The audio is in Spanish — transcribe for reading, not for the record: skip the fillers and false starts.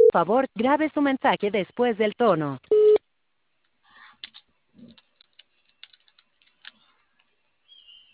Por favor, grabe su mensaje después del tono.